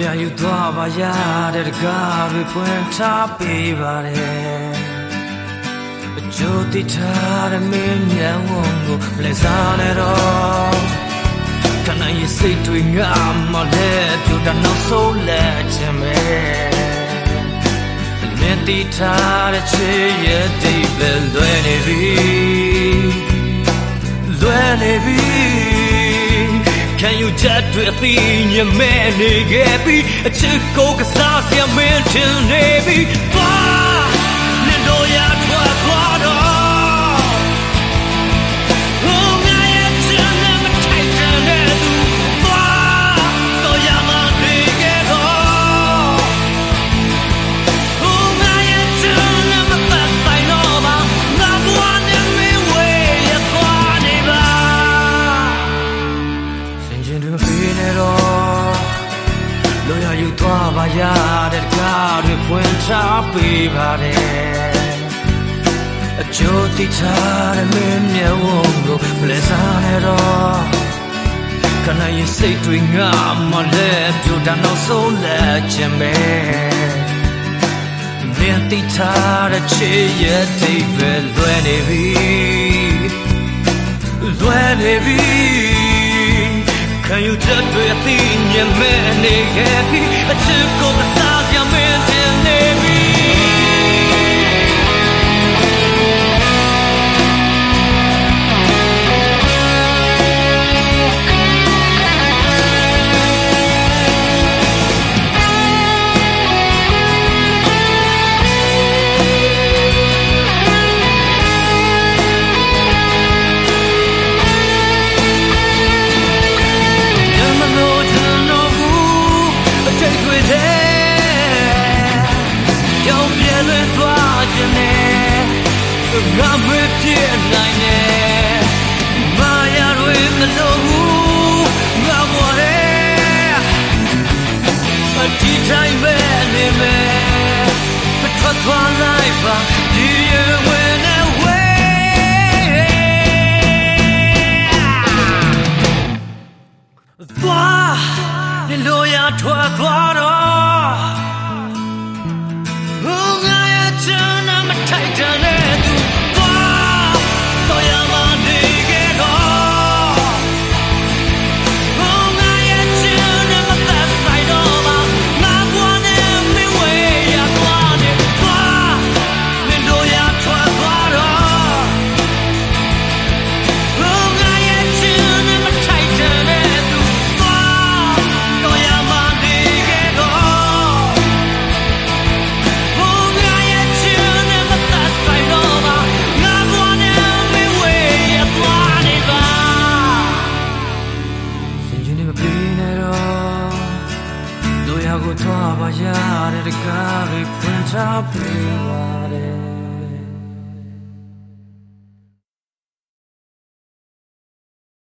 ရာယူသွားပါရတဲ့တကားတွေဖွင့်ထားပေးပါတယ်အကျိုးတိထားတဲ့မင်းမျက်ဝန်းကိုလက်စားနေတော့ခဏရေးစိတ်တွေငါမလဲပြတ်နောက်ဆုံးလက်ချင်မယ်မင်းတိထားတဲ့ချစ်ရဲ့ဒီပဲလွယ်နေပြီCan you just do a thing you man nigga a chick go cause ya man till navy ba nindo ya twa kwado oh nga ya chin na tight na du ba to ya ma nigga go oh nga ya chin na ta sai no ba na bwa ne me we ya kwa ni baလို့ရယူသွားပါရတဲ့ကားတွေဖွင့်ချပေးပါတယ်အကျိုးတိထားတဲ့မင်းမျက်ဝန်းကိုမလဲစားနဲ့တော့ခဏရေးစိတ်တွေငါမလဲပြတ်နောက်ဆုံးလက်ချင်မယ်မင်းတိထားတဲ့ချစ်ရဲ့ဒီပဲလွယ်နေပြီCan you just do a thing you man happy a chick go beside your man till navyငါမဖြစ်နိုင်နဲ့မာယာတွေမလို့ငါဘဝရဲ့အတီးတိုင်းပဲနေမယ်မထွက်သွားလိုက်ပါဒီရဲ့ဝင်နေဝေးသွားနေလို့ရထွက်သွားတော့ငါရဲ့ချမ်းနာမထိုက်တဲ့သူကိုသွားပါရတဲ့တကားတွေဖွင့်ချပေးပါတယ်